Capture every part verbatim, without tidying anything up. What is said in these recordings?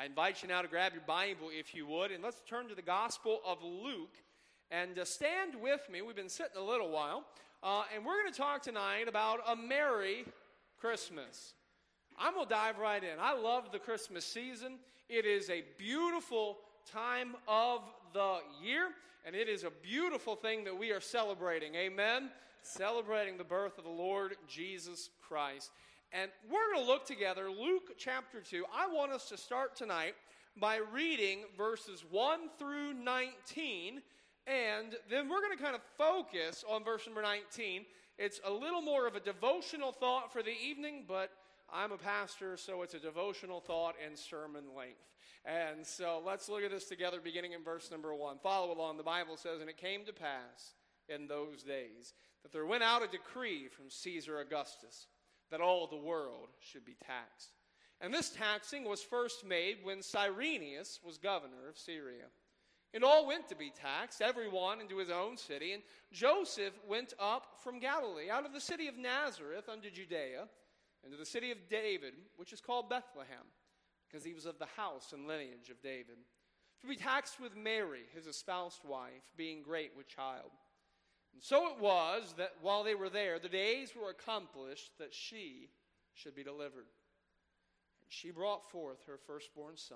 I invite you now to grab your Bible, if you would, and let's turn to the Gospel of Luke. And uh, stand with me. We've been sitting a little while, uh, and we're going to talk tonight about a Merry Christmas. I'm going to dive right in. I love the Christmas season. It is a beautiful time of the year, and it is a beautiful thing that we are celebrating. Amen? Celebrating the birth of the Lord Jesus Christ. And we're going to look together, Luke chapter two. I want us to start tonight by reading verses one through nineteen, and then we're going to kind of focus on verse number nineteen. It's a little more of a devotional thought for the evening, but I'm a pastor, so it's a devotional thought and sermon length. And so let's look at this together beginning in verse number one. Follow along. The Bible says, "And it came to pass in those days that there went out a decree from Caesar Augustus that all the world should be taxed. And this taxing was first made when Cyrenius was governor of Syria. And all went to be taxed, every one into his own city. And Joseph went up from Galilee, out of the city of Nazareth unto Judea, into the city of David, which is called Bethlehem, because he was of the house and lineage of David, to be taxed with Mary, his espoused wife, being great with child. And so it was that while they were there, the days were accomplished that she should be delivered. And she brought forth her firstborn son,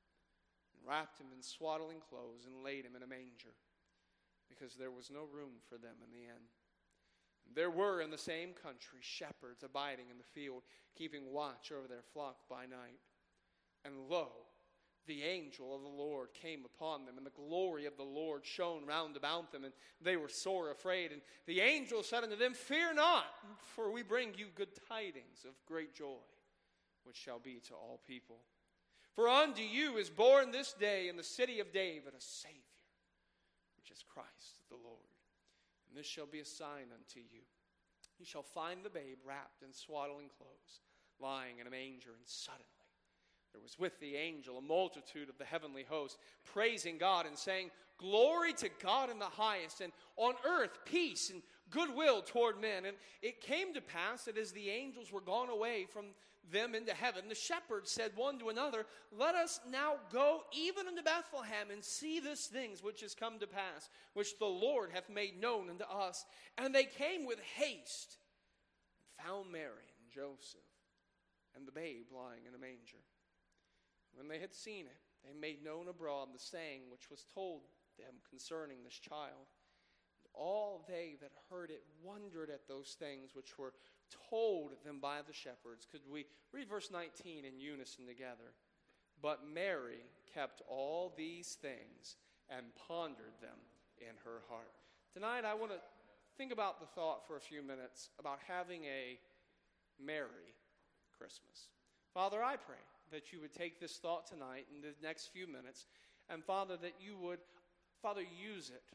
and wrapped him in swaddling clothes, and laid him in a manger, because there was no room for them in the inn. And there were in the same country shepherds abiding in the field, keeping watch over their flock by night. And lo, the angel of the Lord came upon them, and the glory of the Lord shone round about them, and they were sore afraid. And the angel said unto them, Fear not, for we bring you good tidings of great joy, which shall be to all people. For unto you is born this day in the city of David a Savior, which is Christ the Lord. And this shall be a sign unto you. You shall find the babe wrapped in swaddling clothes, lying in a manger. And suddenly there was with the angel a multitude of the heavenly host, praising God and saying, Glory to God in the highest, and on earth peace and goodwill toward men. And it came to pass that as the angels were gone away from them into heaven, the shepherds said one to another, Let us now go even unto Bethlehem, and see these things which is come to pass, which the Lord hath made known unto us. And they came with haste, and found Mary and Joseph, and the babe lying in a manger. When they had seen it, they made known abroad the saying which was told them concerning this child. And all they that heard it wondered at those things which were told them by the shepherds. Could we read verse nineteen in unison together? But Mary kept all these things and pondered them in her heart. Tonight I want to think about the thought for a few minutes about having a Merry Christmas. Father, I pray that you would take this thought tonight in the next few minutes, and Father, that you would, Father, use it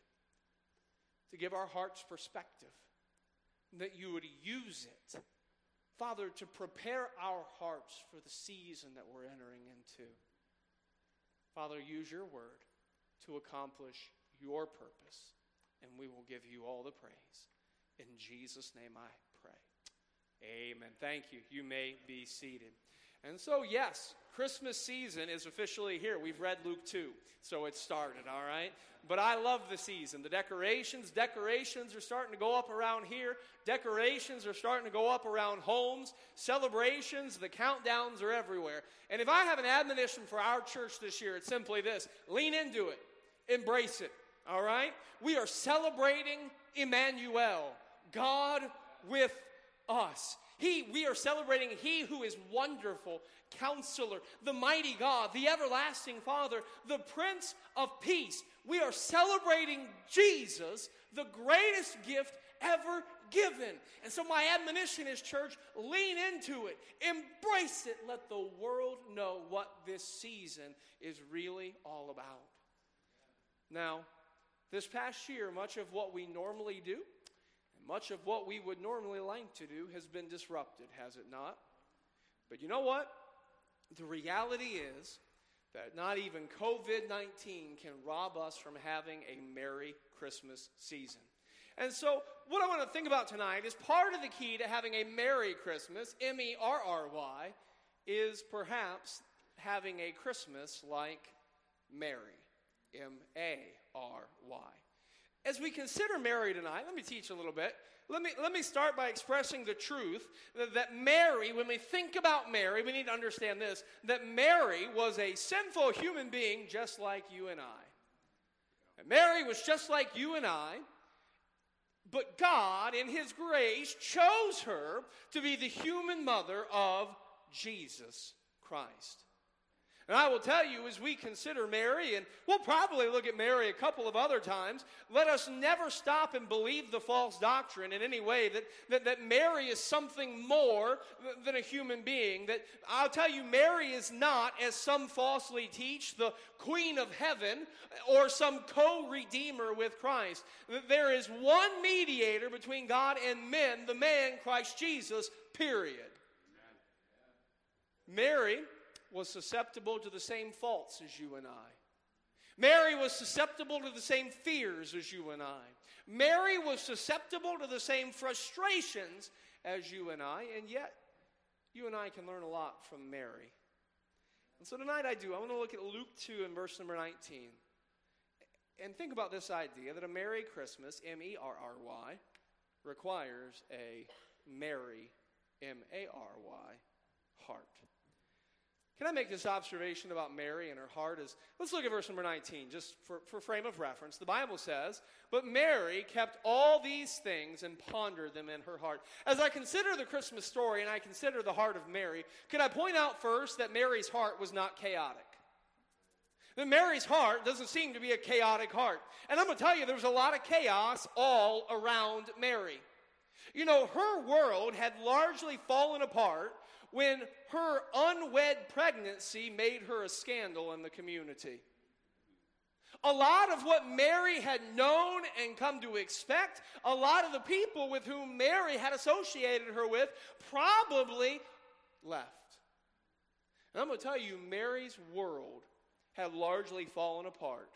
to give our hearts perspective, that you would use it, Father, to prepare our hearts for the season that we're entering into. Father, use your word to accomplish your purpose, and we will give you all the praise. In Jesus' name I pray. Amen. Thank you. You may be seated. And so, yes, Christmas season is officially here. We've read Luke two, so it started, all right? But I love the season. The decorations, decorations are starting to go up around here. Decorations are starting to go up around homes. Celebrations, the countdowns are everywhere. And if I have an admonition for our church this year, it's simply this. Lean into it. Embrace it, all right? We are celebrating Emmanuel, God with us. He, we are celebrating He who is wonderful, Counselor, the mighty God, the everlasting Father, the Prince of Peace. We are celebrating Jesus, the greatest gift ever given. And so my admonition is, church, lean into it. Embrace it. Let the world know what this season is really all about. Now, this past year, much of what we normally do, much of what we would normally like to do has been disrupted, has it not? But you know what? The reality is that not even covid nineteen can rob us from having a Merry Christmas season. And so what I want to think about tonight is part of the key to having a Merry Christmas, M E R R Y, is perhaps having a Christmas like Mary, M A R Y. As we consider Mary tonight, let me teach a little bit. Let me, let me start by expressing the truth that, that Mary, when we think about Mary, we need to understand this, that Mary was a sinful human being just like you and I. And Mary was just like you and I, but God, in His grace, chose her to be the human mother of Jesus Christ. And I will tell you, as we consider Mary, and we'll probably look at Mary a couple of other times, let us never stop and believe the false doctrine in any way that, that, that Mary is something more than a human being. That I'll tell you, Mary is not, as some falsely teach, the Queen of Heaven or some co-redeemer with Christ. There is one mediator between God and men, the man, Christ Jesus, period. Amen. Mary was susceptible to the same faults as you and I. Mary was susceptible to the same fears as you and I. Mary was susceptible to the same frustrations as you and I, and yet you and I can learn a lot from Mary. And so tonight I do. I want to look at Luke two and verse number nineteen. And think about this idea that a Merry Christmas, M E R R Y, requires a Mary, M A R Y, heart. Can I make this observation about Mary and her heart? Is, let's look at verse number nineteen, just for, for frame of reference. The Bible says, "But Mary kept all these things and pondered them in her heart." As I consider the Christmas story and I consider the heart of Mary, can I point out first that Mary's heart was not chaotic? That Mary's heart doesn't seem to be a chaotic heart. And I'm going to tell you, there was a lot of chaos all around Mary. You know, her world had largely fallen apart when her unwed pregnancy made her a scandal in the community. A lot of what Mary had known and come to expect, a lot of the people with whom Mary had associated her with, probably left. And I'm going to tell you, Mary's world had largely fallen apart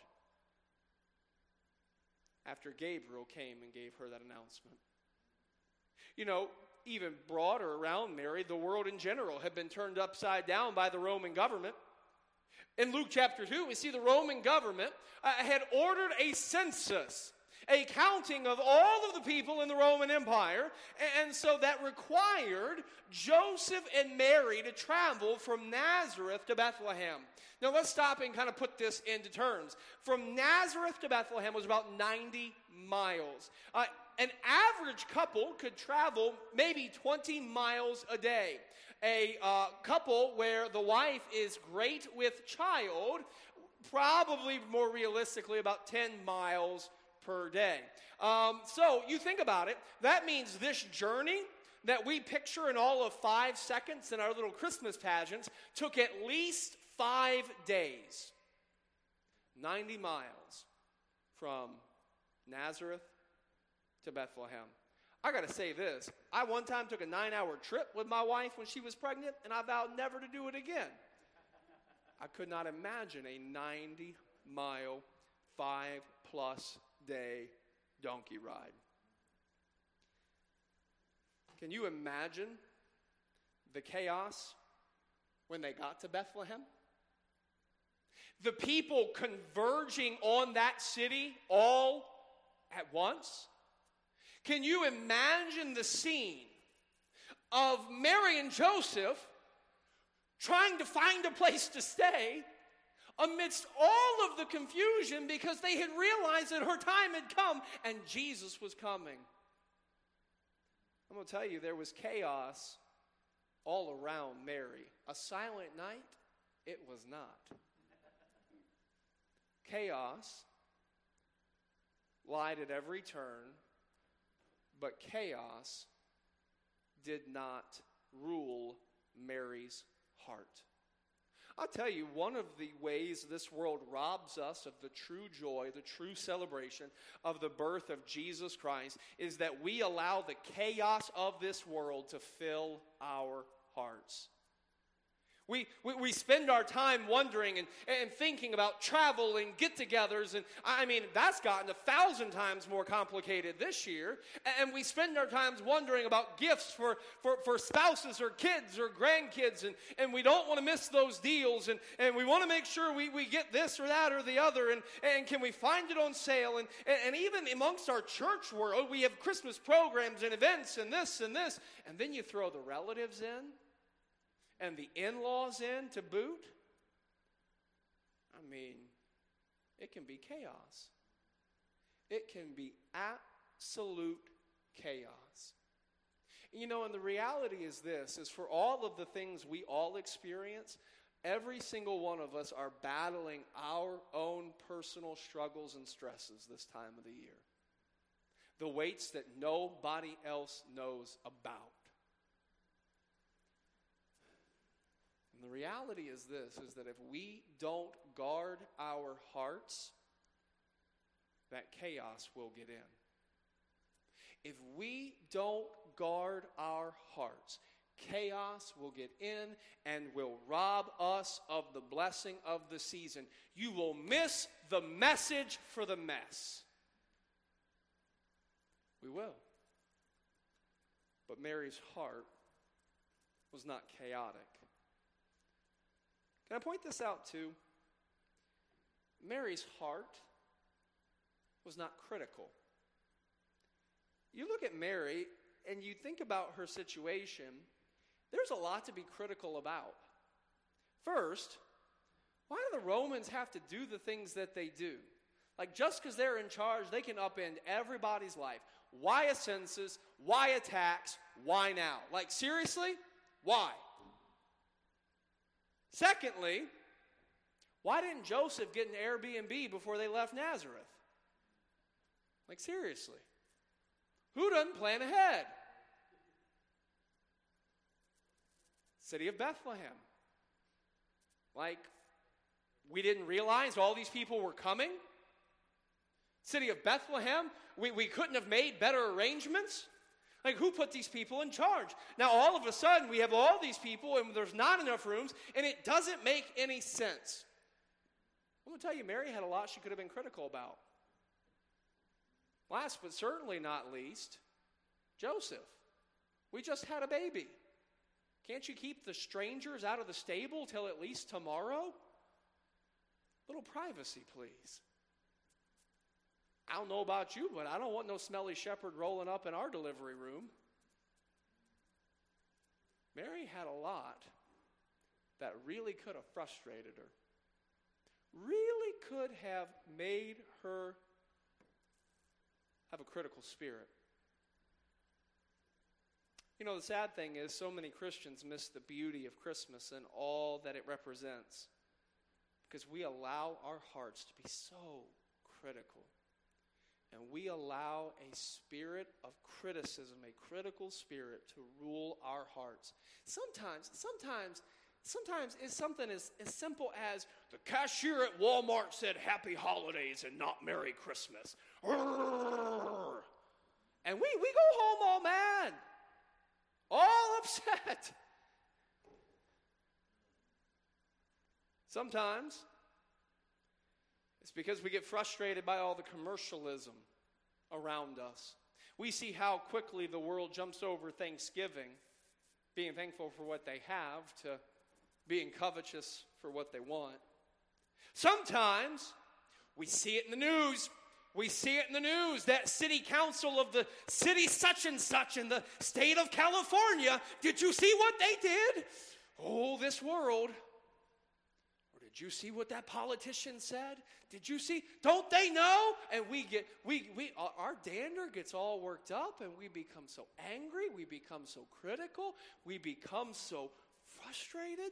after Gabriel came and gave her that announcement. You know, even broader around Mary, the world in general had been turned upside down by the Roman government. In Luke chapter two, we see the Roman government uh, had ordered a census, a counting of all of the people in the Roman Empire, and, and so that required Joseph and Mary to travel from Nazareth to Bethlehem. Now let's stop and kind of put this into terms. From Nazareth to Bethlehem was about ninety miles. Uh, An average couple could travel maybe twenty miles a day. A uh, couple where the wife is great with child, probably more realistically about ten miles per day. Um, so you think about it, that means this journey that we picture in all of five seconds in our little Christmas pageants took at least five days. ninety miles from Nazareth to Bethlehem. I got to say this. I one time took a nine-hour trip with my wife when she was pregnant, and I vowed never to do it again. I could not imagine a ninety-mile, five-plus day donkey ride. Can you imagine the chaos when they got to Bethlehem? The people converging on that city all at once? Can you imagine the scene of Mary and Joseph trying to find a place to stay amidst all of the confusion because they had realized that her time had come and Jesus was coming? I'm going to tell you, there was chaos all around Mary. A silent night? It was not. Chaos lied at every turn, but chaos did not rule Mary's heart. I'll tell you, one of the ways this world robs us of the true joy, the true celebration of the birth of Jesus Christ is that we allow the chaos of this world to fill our hearts. We, we, we spend our time wondering and, and thinking about travel and get-togethers. And I mean, that's gotten a thousand times more complicated this year. And we spend our time wondering about gifts for, for, for spouses or kids or grandkids. And, and we don't want to miss those deals. And, and we want to make sure we, we get this or that or the other. And, and can we find it on sale? And, and, and even amongst our church world, we have Christmas programs and events and this and this. And then you throw the relatives in. And the in-laws in to boot. I mean, it can be chaos. It can be absolute chaos. You know, and the reality is this, is for all of the things we all experience, every single one of us are battling our own personal struggles and stresses this time of the year. The weights that nobody else knows about. And the reality is this, is that if we don't guard our hearts, that chaos will get in. If we don't guard our hearts, chaos will get in and will rob us of the blessing of the season. You will miss the message for the mess. We will. But Mary's heart was not chaotic. Can I point this out too? Mary's heart was not critical. You look at Mary and you think about her situation, there's a lot to be critical about. First, why do the Romans have to do the things that they do? Like just because they're in charge, they can upend everybody's life. Why a census? Why a tax? Why now? Like seriously? Why? Secondly, why didn't Joseph get an Airbnb before they left Nazareth? Like seriously. Who doesn't plan ahead? City of Bethlehem. Like, we didn't realize all these people were coming? City of Bethlehem, we, we couldn't have made better arrangements? Like, who put these people in charge? Now, all of a sudden, we have all these people, and there's not enough rooms, and it doesn't make any sense. I'm going to tell you, Mary had a lot she could have been critical about. Last but certainly not least, Joseph. We just had a baby. Can't you keep the strangers out of the stable till at least tomorrow? Little privacy, please. I don't know about you, but I don't want no smelly shepherd rolling up in our delivery room. Mary had a lot that really could have frustrated her. Really could have made her have a critical spirit. You know, the sad thing is so many Christians miss the beauty of Christmas and all that it represents because we allow our hearts to be so critical. And we allow a spirit of criticism, a critical spirit to rule our hearts. Sometimes, sometimes, sometimes it's something as, as simple as the cashier at Walmart said Happy Holidays and not Merry Christmas. And we, we go home all mad, all upset. Sometimes it's because we get frustrated by all the commercialism around us. We see how quickly the world jumps over Thanksgiving, being thankful for what they have, to being covetous for what they want. Sometimes we see it in the news. We see it in the news that city council of the city such and such in the state of California, did you see what they did? Oh, this world. Did you see what that politician said? Did you see? Don't they know? And we get, we, we, our dander gets all worked up and we become so angry. We become so critical. We become so frustrated.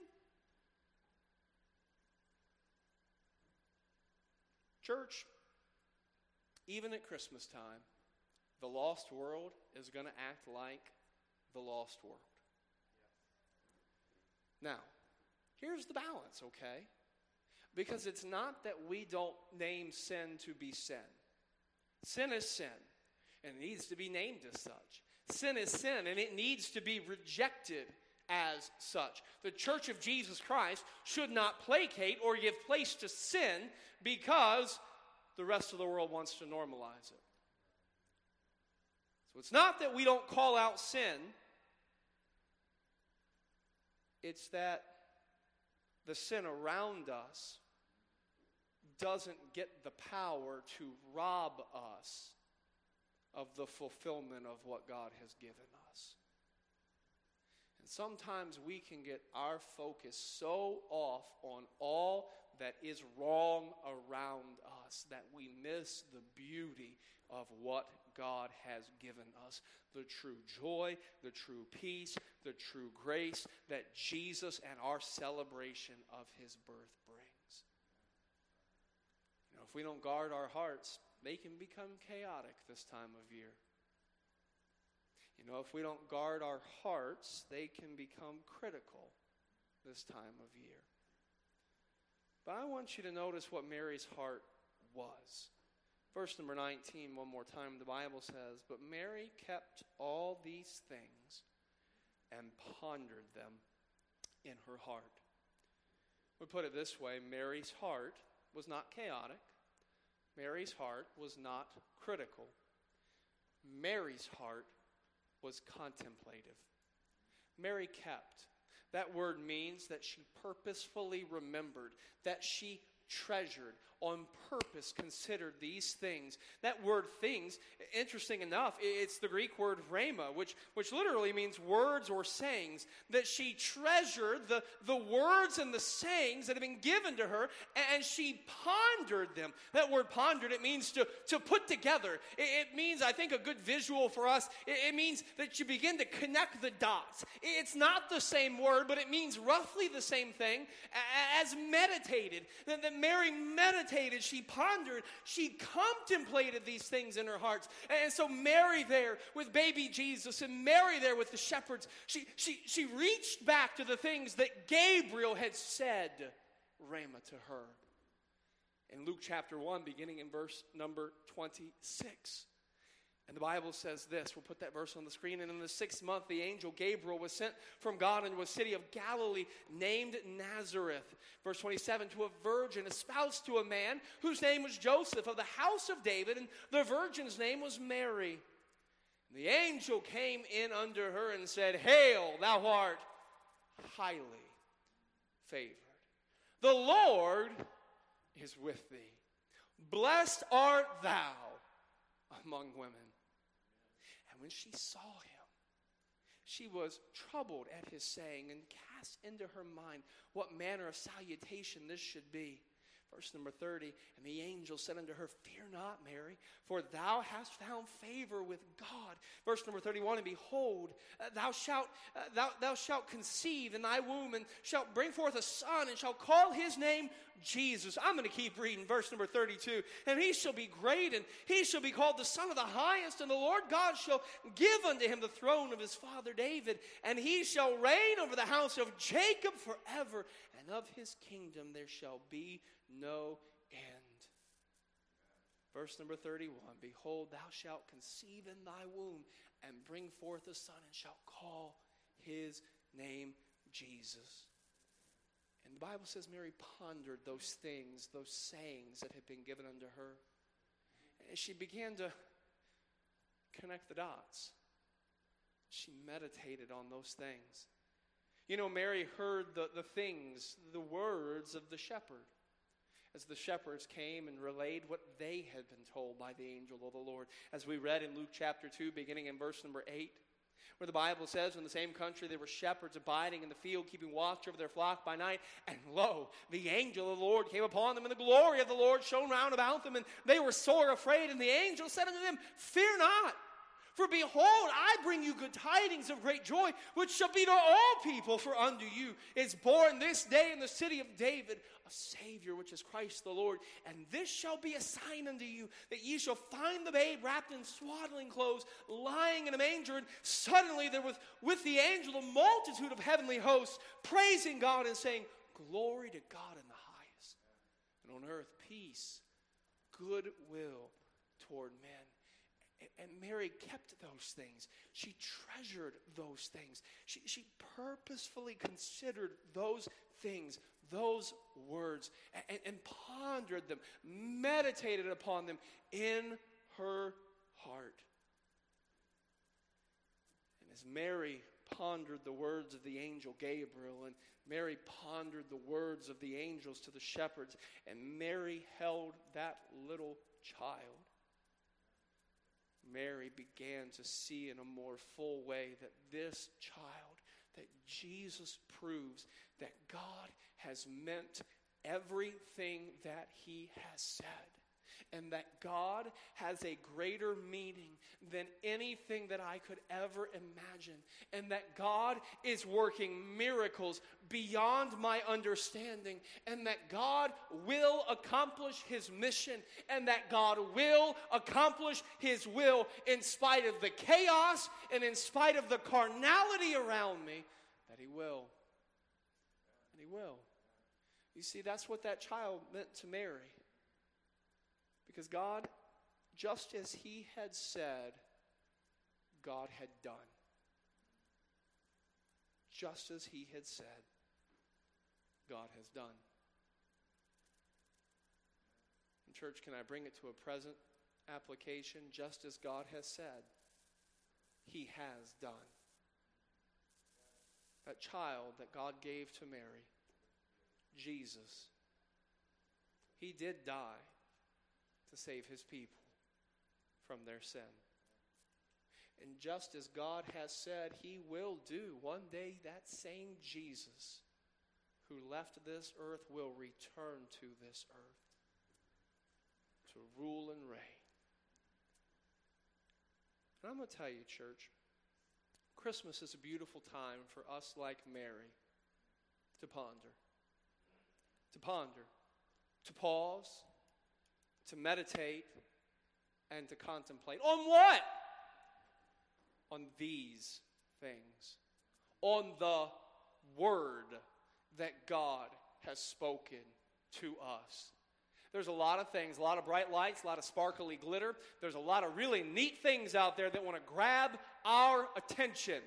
Church, even at Christmas time, the lost world is going to act like the lost world. Now, here's the balance, okay? Because it's not that we don't name sin to be sin. Sin is sin, and it needs to be named as such. Sin is sin, and it needs to be rejected as such. The Church of Jesus Christ should not placate or give place to sin because the rest of the world wants to normalize it. So it's not that we don't call out sin. It's that the sin around us doesn't get the power to rob us of the fulfillment of what God has given us. And sometimes we can get our focus so off on all that is wrong around us that we miss the beauty of what God has given us. The true joy, the true peace, the true grace that Jesus and our celebration of his birth brings. You know, if we don't guard our hearts, they can become chaotic this time of year. You know, if we don't guard our hearts, they can become critical this time of year. But I want you to notice what Mary's heart was. Verse number nineteen, one more time, the Bible says, "But Mary kept all these things and pondered them in her heart." We put it this way, Mary's heart was not chaotic. Mary's heart was not critical. Mary's heart was contemplative. Mary kept. That word means that she purposefully remembered, that she treasured, on purpose considered these things. That word things, interesting enough, it's the Greek word rhema, which, which literally means words or sayings, that she treasured the, the words and the sayings that have been given to her, and she pondered them. That word pondered, it means to, to put together. It, it means, I think, a good visual for us, it, it means that you begin to connect the dots. It's not the same word, but it means roughly the same thing as meditated. That, that Mary meditated. She pondered, she contemplated these things in her hearts. And so Mary there with baby Jesus and Mary there with the shepherds, she, she, she reached back to the things that Gabriel had said, rhema, to her. In Luke chapter one, beginning in verse number twenty-six. And the Bible says this, we'll put that verse on the screen, "And in the sixth month the angel Gabriel was sent from God into a city of Galilee named Nazareth." Verse twenty-seven, "To a virgin espoused to a man whose name was Joseph of the house of David, and the virgin's name was Mary. And the angel came in unto her and said, Hail, thou art highly favored. The Lord is with thee. Blessed art thou among women." And when she saw him, she was troubled at his saying, and cast into her mind what manner of salutation this should be. Verse number thirty, "And the angel said unto her, Fear not, Mary, for thou hast found favor with God." Verse number thirty-one, "And behold, uh, thou shalt uh, thou, thou shalt conceive in thy womb, and shalt bring forth a son, and shalt call his name Jesus." I'm going to keep reading verse number thirty-two. "And he shall be great, and he shall be called the Son of the Highest, and the Lord God shall give unto him the throne of his father David, and he shall reign over the house of Jacob forever, and of his kingdom there shall be no end." Verse number thirty-one, "Behold, thou shalt conceive in thy womb, and bring forth a son, and shalt call his name Jesus." And the Bible says Mary pondered those things, those sayings that had been given unto her. And she began to connect the dots. She meditated on those things. You know, Mary heard the, the things, the words of the shepherd, as the shepherds came and relayed what they had been told by the angel of the Lord. As we read in Luke chapter two, beginning in verse number eight, where the Bible says, "In the same country there were shepherds abiding in the field, keeping watch over their flock by night. And lo, the angel of the Lord came upon them, and the glory of the Lord shone round about them, and they were sore afraid. And the angel said unto them, Fear not, for behold, I bring you good tidings of great joy, which shall be to all people. For unto you is born this day in the city of David a Savior, which is Christ the Lord. And this shall be a sign unto you, that ye shall find the babe wrapped in swaddling clothes, lying in a manger. And suddenly there was with the angel a multitude of heavenly hosts, praising God and saying, Glory to God in the highest, and on earth peace, goodwill toward men." And Mary kept those things. She treasured those things. She, she purposefully considered those things, those words, and, and pondered them, meditated upon them in her heart. And as Mary pondered the words of the angel Gabriel, and Mary pondered the words of the angels to the shepherds, and Mary held that little child, Mary began to see in a more full way that this child, that Jesus proves that God has meant everything that he has said. And that God has a greater meaning than anything that I could ever imagine. And that God is working miracles beyond my understanding. And that God will accomplish his mission. And that God will accomplish his will in spite of the chaos and in spite of the carnality around me. That he will. And he will. You see, that's what that child meant to Mary. Because God, just as he had said, God had done. Just as he had said, God has done. And church, can I bring it to a present application? Just as God has said, he has done. That child that God gave to Mary, Jesus, he did die to save his people from their sin. And just as God has said he will do, one day that same Jesus who left this earth will return to this earth to rule and reign. And I'm going to tell you, church, Christmas is a beautiful time for us like Mary to ponder. To ponder. To pause. To meditate and to contemplate. On what? On these things. On the word that God has spoken to us. There's a lot of things, a lot of bright lights, a lot of sparkly glitter. There's a lot of really neat things out there that want to grab our attention.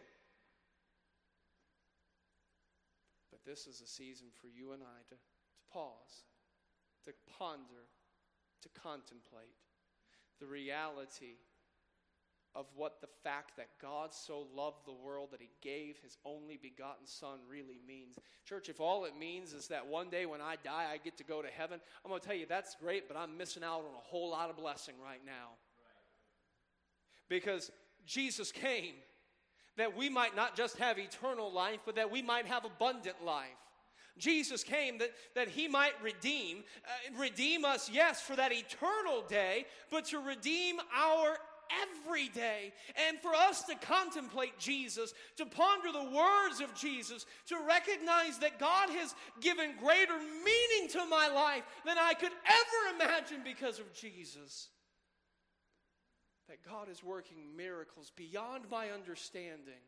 But this is a season for you and I to, to pause, to ponder, to contemplate the reality of what the fact that God so loved the world that he gave his only begotten Son really means. Church, if all it means is that one day when I die I get to go to heaven, I'm going to tell you that's great, but I'm missing out on a whole lot of blessing right now. Because Jesus came that we might not just have eternal life, but that we might have abundant life. Jesus came that, that he might redeem, uh, redeem us, yes, for that eternal day, but to redeem our every day. And for us to contemplate Jesus, to ponder the words of Jesus, to recognize that God has given greater meaning to my life than I could ever imagine because of Jesus. That God is working miracles beyond my understanding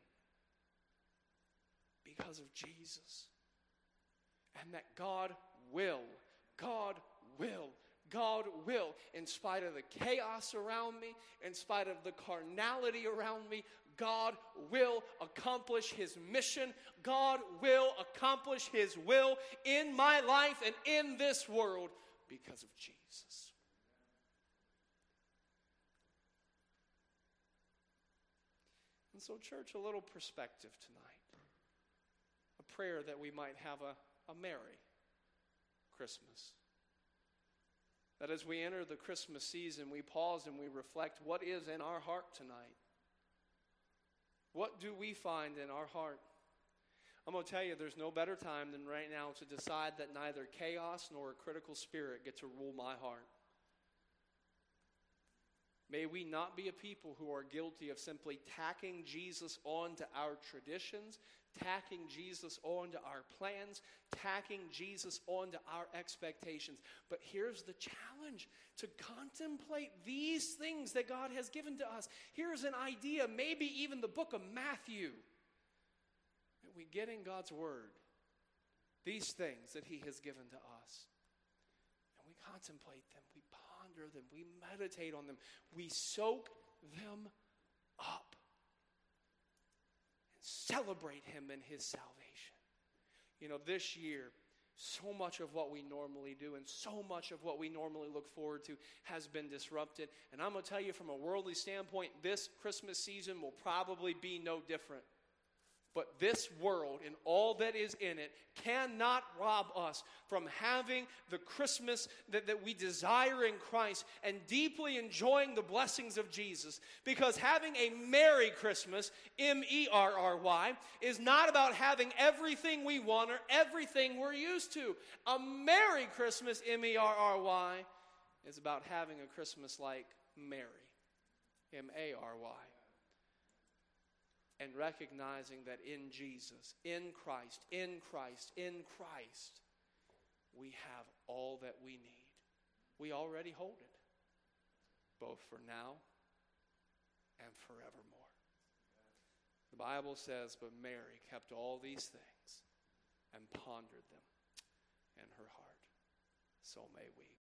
because of Jesus. And that God will, God will, God will, in spite of the chaos around me, in spite of the carnality around me, God will accomplish his mission. God will accomplish his will in my life and in this world because of Jesus. And so, church, a little perspective tonight. A prayer that we might have a A merry Christmas. That as we enter the Christmas season, we pause and we reflect, what is in our heart tonight? What do we find in our heart? I'm going to tell you, there's no better time than right now to decide that neither chaos nor a critical spirit get to rule my heart. May we not be a people who are guilty of simply tacking Jesus onto our traditions, tacking Jesus onto our plans, tacking Jesus onto our expectations. But here's the challenge, to contemplate these things that God has given to us. Here's an idea, maybe even the book of Matthew. That we get in God's word these things that he has given to us. And we contemplate them, we ponder them, we meditate on them, we soak them up and celebrate him in his salvation. You know, this year, so much of what we normally do and so much of what we normally look forward to has been disrupted. And I'm going to tell you, from a worldly standpoint, this Christmas season will probably be no different. But this world and all that is in it cannot rob us from having the Christmas that, that we desire in Christ and deeply enjoying the blessings of Jesus. Because having a Merry Christmas, M E R R Y, is not about having everything we want or everything we're used to. A Merry Christmas, M E R R Y, is about having a Christmas like Mary, M A R Y. And recognizing that in Jesus, in Christ, in Christ, in Christ, we have all that we need. We already hold it, both for now and forevermore. The Bible says, but Mary kept all these things and pondered them in her heart. So may we.